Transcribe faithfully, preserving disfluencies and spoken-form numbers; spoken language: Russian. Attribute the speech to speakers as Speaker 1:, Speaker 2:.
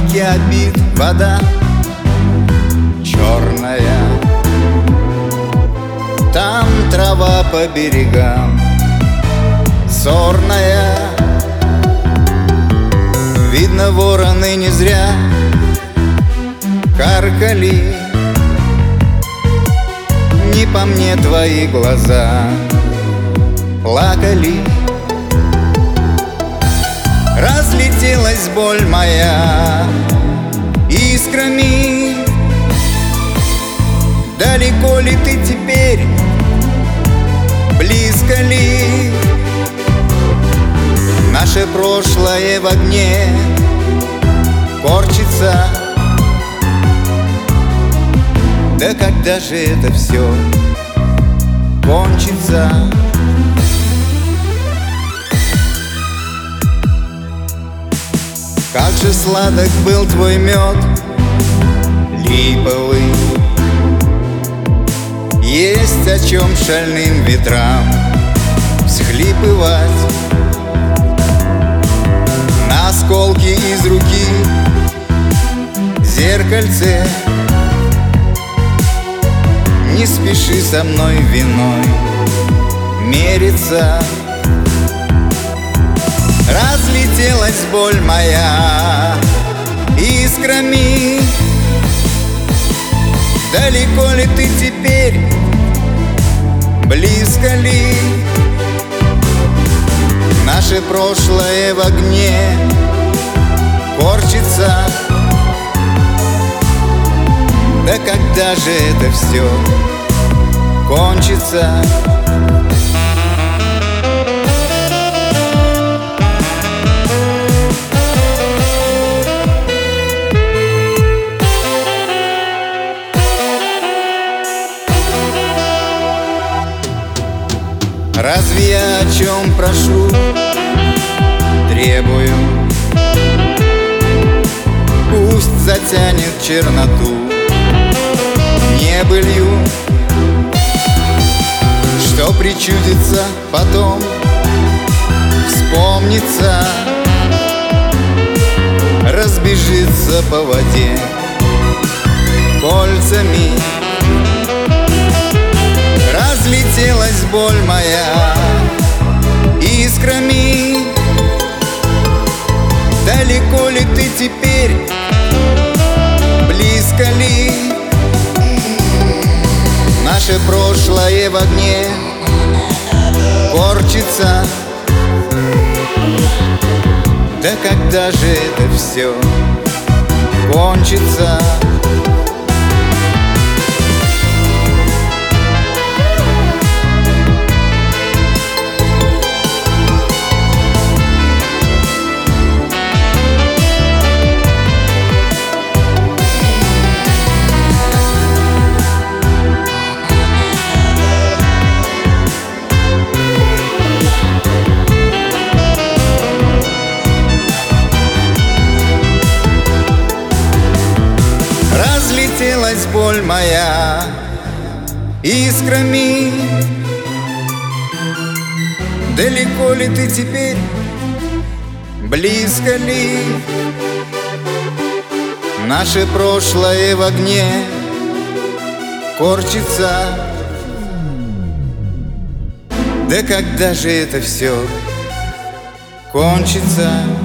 Speaker 1: кипит вода черная, там трава по берегам сорная. Видно, вороны не зря каркали, не по мне твои глаза плакали. Разлетелась боль моя искрами. Далеко ли ты теперь, близко ли? Наше прошлое в огне корчится. Да когда же это все кончится? Как же сладок был твой мед липовый, есть о чем шальным ветрам всхлипывать. На осколки из руки зеркальце, не спеши со мной виной мериться. Разлетелась боль моя искрами. Далеко ли ты теперь, близко ли? Наше прошлое в огне корчится. Да когда же это все кончится? Разве я о чем прошу, требую? Пусть затянет черноту небылью, что причудится потом, вспомнится, разбежится по воде кольцами. Разлетелась боль моя искрами. Далеко ли ты теперь, близко ли? Наше прошлое в огне корчится. Да когда же это все кончится? Разлетелась боль моя искрами. Далеко ли ты теперь, близко ли? Наше прошлое в огне корчится. Да когда же это все кончится?